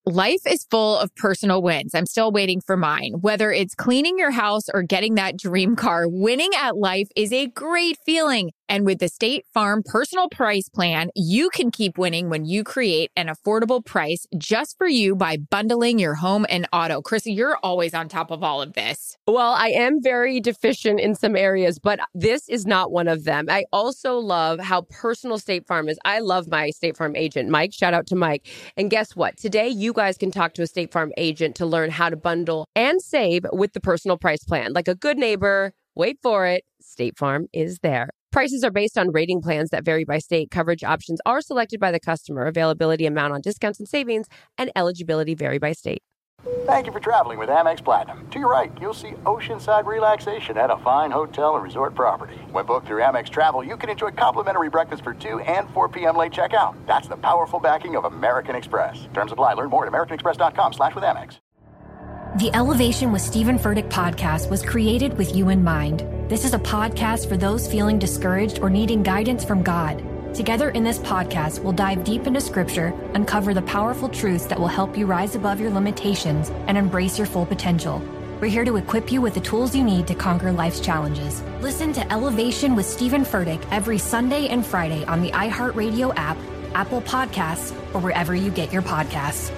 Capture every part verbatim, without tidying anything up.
Life is full of personal wins. I'm still waiting for mine. Whether it's cleaning your house or getting that dream car, winning at life is a great feeling. And with the State Farm Personal Price Plan, you can keep winning when you create an affordable price just for you by bundling your home and auto. Krissy, you're always on top of all of this. Well, I am very deficient in some areas, but this is not one of them. I also love how personal State Farm is. I love my State Farm agent, Mike. Shout out to Mike. And guess what? Today, you guys can talk to a State Farm agent to learn how to bundle and save with the Personal Price Plan. Like a good neighbor, wait for it, State Farm is there. Prices are based on rating plans that vary by state. Coverage options are selected by the customer. Availability, amount on discounts and savings, and eligibility vary by state. Thank you for traveling with Amex Platinum. To your right, you'll see oceanside relaxation at a fine hotel and resort property. When booked through Amex Travel, you can enjoy complimentary breakfast for two and four p.m. late checkout. That's the powerful backing of American Express. Terms apply. Learn more at americanexpress.com slash with Amex. The Elevation with Stephen Furtick podcast was created with you in mind. This is a podcast for those feeling discouraged or needing guidance from God. Together in this podcast, we'll dive deep into scripture, uncover the powerful truths that will help you rise above your limitations and embrace your full potential. We're here to equip you with the tools you need to conquer life's challenges. Listen to Elevation with Stephen Furtick every Sunday and Friday on the iHeartRadio app, Apple Podcasts, or wherever you get your podcasts.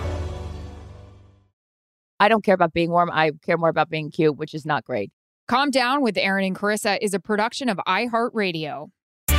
I don't care about being warm. I care more about being cute, which is not great. Calm Down with Aaron and Carissa is a production of iHeartRadio.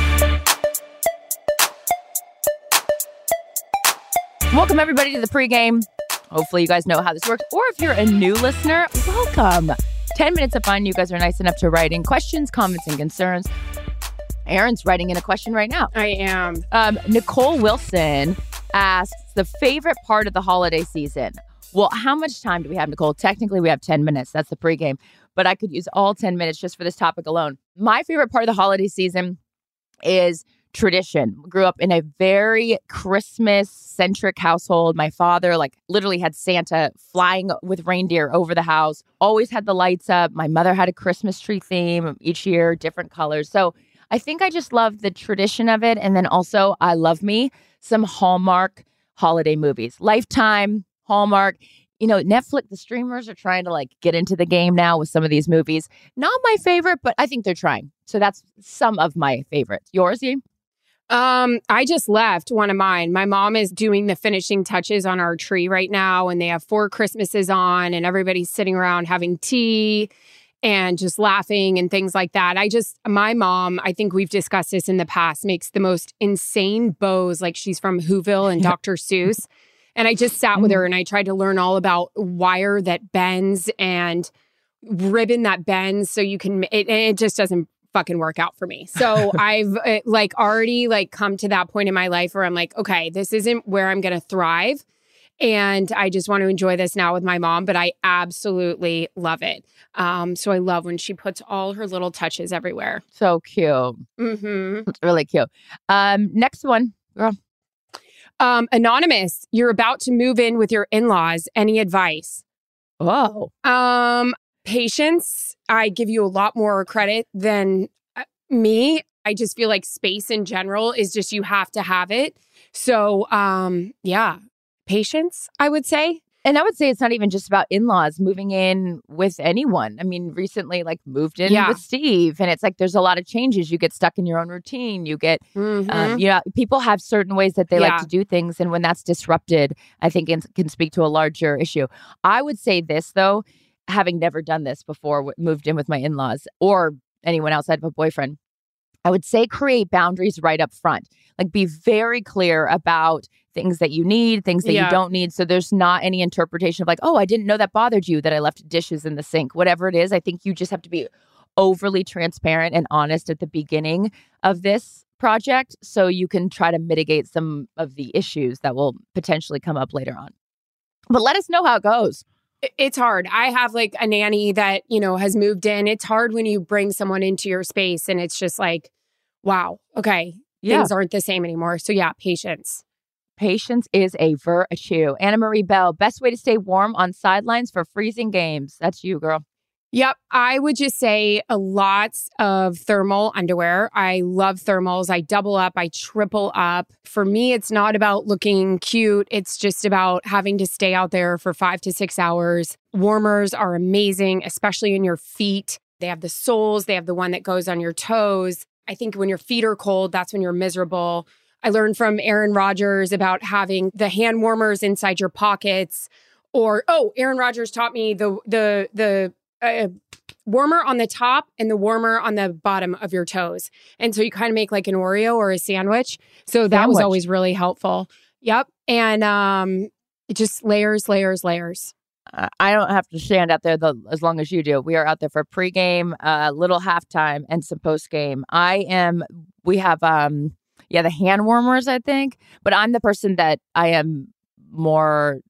Welcome, everybody, to the pregame. Hopefully, you guys know how this works. Or if you're a new listener, welcome. ten minutes of fun. You guys are nice enough to write in questions, comments, and concerns. Aaron's writing in a question right now. I am. Um, Nicole Wilson asks, the favorite part of the holiday season. Well, how much time do we have, Nicole? Technically, we have ten minutes. That's the pregame. But I could use all ten minutes just for this topic alone. My favorite part of the holiday season is tradition. Grew up in a very Christmas-centric household. My father, like, literally had Santa flying with reindeer over the house, always had the lights up. My mother had a Christmas tree theme each year, different colors. So I think I just love the tradition of it. And then also, I love me some Hallmark holiday movies. Lifetime, Hallmark. You know, Netflix, the streamers are trying to like get into the game now with some of these movies. Not my favorite, but I think they're trying. So that's some of my favorites. Yours, Yee? Um, I just left one of mine. My mom is doing the finishing touches on our tree right now, and they have four Christmases on, and everybody's sitting around having tea and just laughing and things like that. I just, my mom, I think we've discussed this in the past, makes the most insane bows, like she's from Whoville and Doctor Seuss. And I just sat with her and I tried to learn all about wire that bends and ribbon that bends so you can, it, it just doesn't fucking work out for me. So I've uh, like already like come to that point in my life where I'm like, okay, this isn't where I'm going to thrive. And I just want to enjoy this now with my mom, but I absolutely love it. Um, so I love when she puts all her little touches everywhere. So cute. Mm-hmm. It's really cute. Um, next one, girl. Um, Anonymous, you're about to move in with your in-laws. Any advice? Oh. Um, patience. I give you a lot more credit than uh, me. I just feel like space in general is just, you have to have it. So, um, yeah, patience, I would say. And I would say it's not even just about in-laws, moving in with anyone. I mean, recently, like, moved in Yeah. with Steve. And it's like, there's a lot of changes. You get stuck in your own routine. You get, Mm-hmm. um, you know, people have certain ways that they Yeah. like to do things. And when that's disrupted, I think it can speak to a larger issue. I would say this, though, having never done this before, w- moved in with my in-laws or anyone outside of a boyfriend, I would say create boundaries right up front. Like, be very clear about things that you need, things that Yeah. you don't need. So there's not any interpretation of like, oh, I didn't know that bothered you that I left dishes in the sink. Whatever it is, I think you just have to be overly transparent and honest at the beginning of this project so you can try to mitigate some of the issues that will potentially come up later on. But let us know how it goes. It- It's hard. I have like a nanny that, you know, has moved in. It's hard when you bring someone into your space and it's just like, wow, okay, Yeah. things aren't the same anymore. So yeah, patience. Patience is a virtue. Anna Marie Bell, best way to stay warm on sidelines for freezing games. That's you, girl. Yep. I would just say a lots of thermal underwear. I love thermals. I double up, I triple up. For me, it's not about looking cute. It's just about having to stay out there for five to six hours. Warmers are amazing, especially in your feet. They have the soles. They have the one that goes on your toes. I think when your feet are cold, that's when you're miserable. I learned from Aaron Rodgers about having the hand warmers inside your pockets. Or, oh, Aaron Rodgers taught me the the the uh, warmer on the top and the warmer on the bottom of your toes. And so you kind of make like an Oreo or a sandwich. So that Sandwich. was always really helpful. Yep. And um, it just layers, layers, layers. Uh, I don't have to stand out there the, as long as you do. We are out there for pregame, uh, little halftime, and some postgame. I am, we have, um, yeah, the hand warmers, I think. But I'm the person that I am more...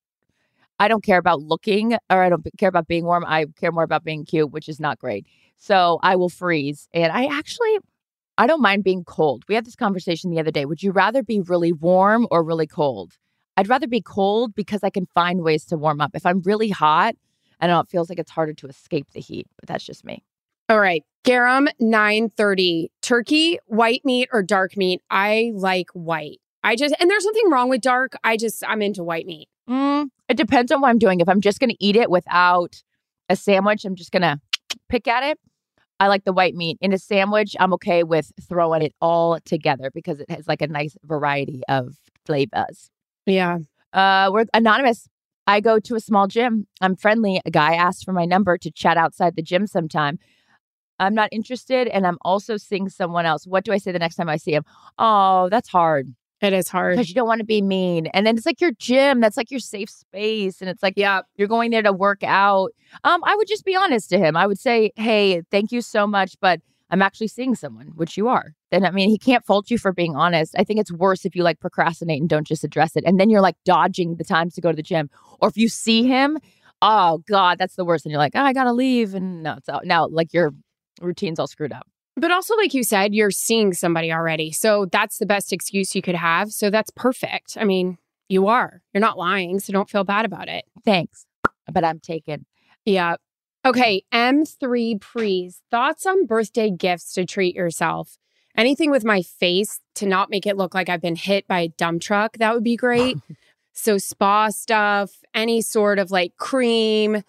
I don't care about looking or I don't care about being warm. I care more about being cute, which is not great. So I will freeze. And I actually, I don't mind being cold. We had this conversation the other day. Would you rather be really warm or really cold? I'd rather be cold because I can find ways to warm up. If I'm really hot, I don't know, it feels like it's harder to escape the heat, but that's just me. All right. Garum, nine thirty. Turkey, white meat or dark meat? I like white. I just, and there's nothing wrong with dark. I just, I'm into white meat. Mm, it depends on what I'm doing. If I'm just going to eat it without a sandwich, I'm just going to pick at it. I like the white meat. In a sandwich, I'm okay with throwing it all together because it has like a nice variety of flavors. Yeah. Uh, we're anonymous. I go to a small gym. I'm friendly. A guy asked for my number to chat outside the gym sometime. I'm not interested, and I'm also seeing someone else. What do I say the next time I see him? Oh, that's hard. It is hard. Because you don't want to be mean. And then it's like your gym. That's like your safe space. And it's like, yeah, you're going there to work out. Um, I would just be honest to him. I would say, hey, thank you so much, but I'm actually seeing someone, which you are. Then, I mean, he can't fault you for being honest. I think it's worse if you like procrastinate and don't just address it. And then you're like dodging the times to go to the gym. Or if you see him, oh God, that's the worst. And you're like, oh, I got to leave. And no, it's out. Now like your routine's all screwed up. But also, like you said, you're seeing somebody already. So that's the best excuse you could have. So that's perfect. I mean, you are. You're not lying. So don't feel bad about it. Thanks. But I'm taken. Yeah. Okay. M three Prees. Thoughts on birthday gifts to treat yourself? Anything with my face to not make it look like I've been hit by a dump truck. That would be great. So spa stuff, any sort of like cream.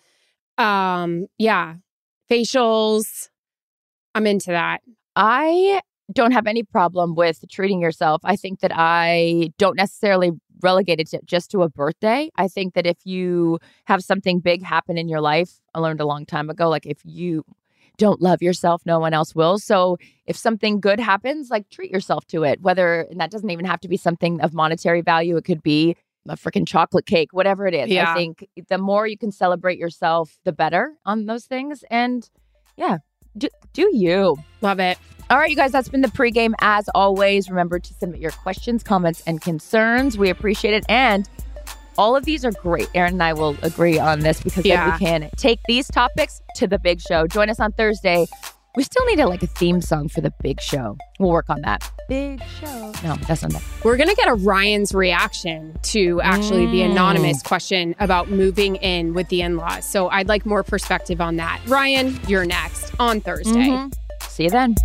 Um, yeah. Facials. I'm into that. I don't have any problem with treating yourself. I think that I don't necessarily relegate it to, just to a birthday. I think that if you have something big happen in your life, I learned a long time ago, like if you don't love yourself, no one else will. So if something good happens, like treat yourself to it, whether, and that doesn't even have to be something of monetary value. It could be a freaking chocolate cake, whatever it is. Yeah. I think the more you can celebrate yourself, the better on those things. And yeah. Do, do you. Love it. All right, you guys, that's been the pregame. As always, remember to submit your questions, comments, and concerns. We appreciate it. And all of these are great. Aaron and I will agree on this because yeah. then we can take these topics to the big show. Join us on Thursday. We still need a, like a theme song for the big show. We'll work on that. Big show. No, that's not that. We're going to get a Ryan's reaction to actually mm. the anonymous question about moving in with the in-laws. So I'd like more perspective on that. Ryan, you're next on Thursday. Mm-hmm. See you then.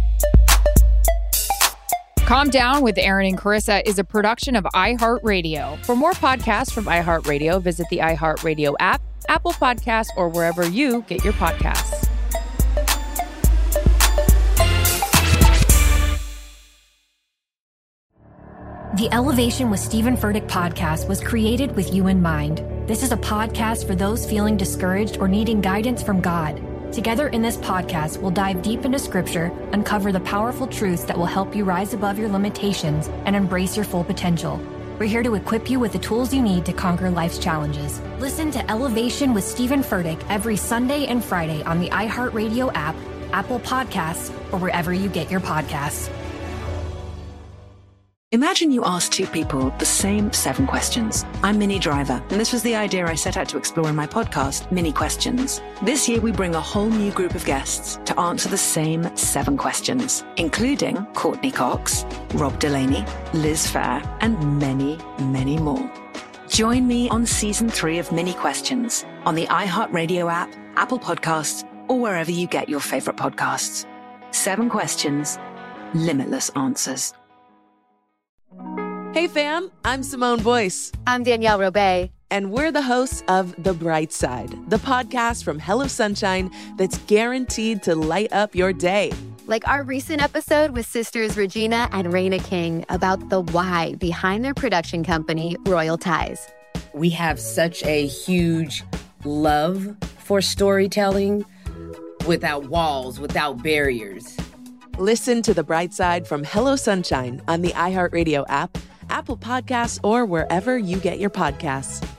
Calm Down with Aaron and Carissa is a production of iHeartRadio. For more podcasts from iHeartRadio, visit the iHeartRadio app, Apple Podcasts, or wherever you get your podcasts. The Elevation with Stephen Furtick podcast was created with you in mind. This is a podcast for those feeling discouraged or needing guidance from God. Together in this podcast, we'll dive deep into scripture, uncover the powerful truths that will help you rise above your limitations and embrace your full potential. We're here to equip you with the tools you need to conquer life's challenges. Listen to Elevation with Stephen Furtick every Sunday and Friday on the iHeartRadio app, Apple Podcasts, or wherever you get your podcasts. Imagine you ask two people the same seven questions. I'm Minnie Driver, and this was the idea I set out to explore in my podcast, Minnie Questions. This year, we bring a whole new group of guests to answer the same seven questions, including Courtney Cox, Rob Delaney, Liz Phair, and many, many more. Join me on season three of Minnie Questions on the iHeartRadio app, Apple Podcasts, or wherever you get your favorite podcasts. Seven Questions, Limitless Answers. Hey fam, I'm Simone Boyce. I'm Danielle Robay. And we're the hosts of The Bright Side, the podcast from Hello Sunshine that's guaranteed to light up your day. Like our recent episode with sisters Regina and Raina King about the why behind their production company, Royal Ties. We have such a huge love for storytelling without walls, without barriers. Listen to The Bright Side from Hello Sunshine on the iHeartRadio app, Apple Podcasts, or wherever you get your podcasts.